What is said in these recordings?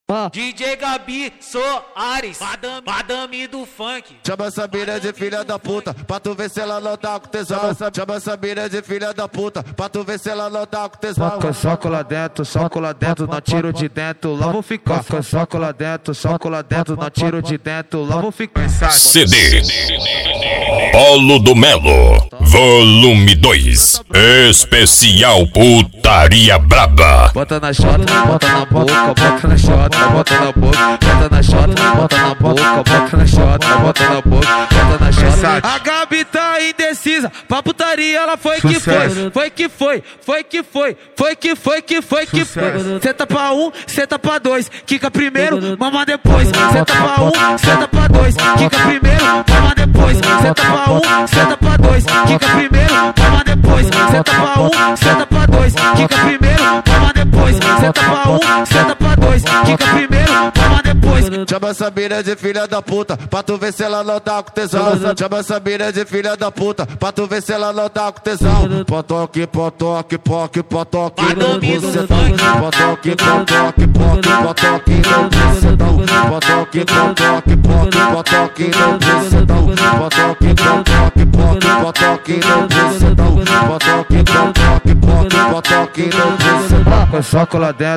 DJ Gabi Soares, madame do funk. Chama essa mina de filha da puta, pra tu ver se ela não tá com tesão. Chama essa mina de filha da puta, pra tu ver se ela não tá com tesão. Soco lá dentro, não tiro de dentro, lá vou ficar. Soco lá dentro, não tiro de dentro, lá vou ficar. CD Polo do Melo, volume 2, especial putaria braba. Bota na chota, bota na boca, bota na chota, bota na boca, bota na chota, bota na boca, bota na chota, bota na boca, bota na chota. A Gabi tá indecisa, pra putaria ela foi que foi, foi que foi, foi que foi, foi que foi, que foi que foi. Senta pra um, senta pra dois, quica primeiro, mama depois. Senta pra um, senta pra dois, quica primeiro, mama depois. Senta pra um, senta pra dois, quica primeiro, mama depois. Senta pra um, senta pra dois, quica primeiro, mama depois. Senta pra um, senta pra dois, quica primeiro, mama depois. Chama essa mina de filha da puta, pra tu ver se ela não tá com tesão. Chama essa mina de filha da puta, pra tu ver se ela não tá com tesão. Potoque, potoque, poque, potoque no bucetão. Potoque, potoque, poque, potoque no bucetão. Potoque, potoque, poque, potoque no bucetão. Potoque, potoque, poque, potoque no bucetão. Potoque, potoque, poque, potoque no bucetão. Soco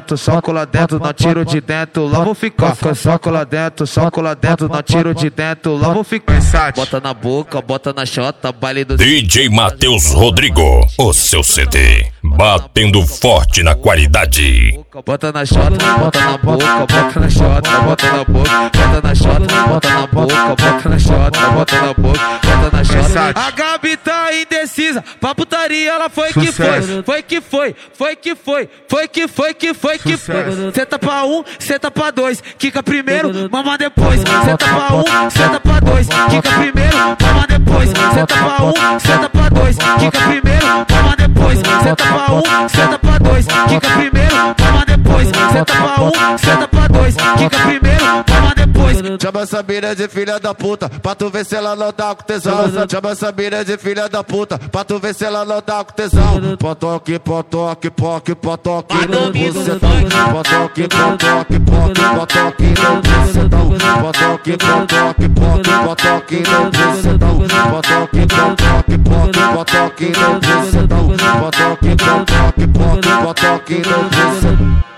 lá dentro, não tiro de dentro, lá vou ficar. Soco lá dentro, não tiro de dentro, lá vou ficar. Bota na boca, bota na chota, baile do DJ Matheus Rodrigo, o seu CD, batendo forte na qualidade. Bota na chota, bota na boca, bota na chota, bota na boca, bota na chota, bota na boca, bota na chota, bota na boca, bota na chota. A Gabi tá indecisa, pra putaria ela foi que foi, foi que foi, foi que foi, foi que foi, que foi que foi. Senta pra um, senta pra dois, quica primeiro, mama depois. Senta pra um, senta pra dois, quica primeiro, mama depois. Senta pra um, senta pra dois, quica primeiro, mama depois. Senta pra um, senta pra dois, quica primeiro, mama depois. Senta pra um, senta pra dois, quica primeiro, mama depois. Chama essa mina de filha da puta, pra tu ver se ela não tá com tesão. Chama essa mina de filha da puta, pra tu ver se ela não tá com tesão. Potoque, potoque, poque, potoque no bucetão. Potoque, potoque, poque, potoque no bucetão. Potoque, potoque, poque, potoque no bucetão. Potoque, potoque, poque, potoque no bucetão. Potoque, potoque, poque, potoque no bucetão.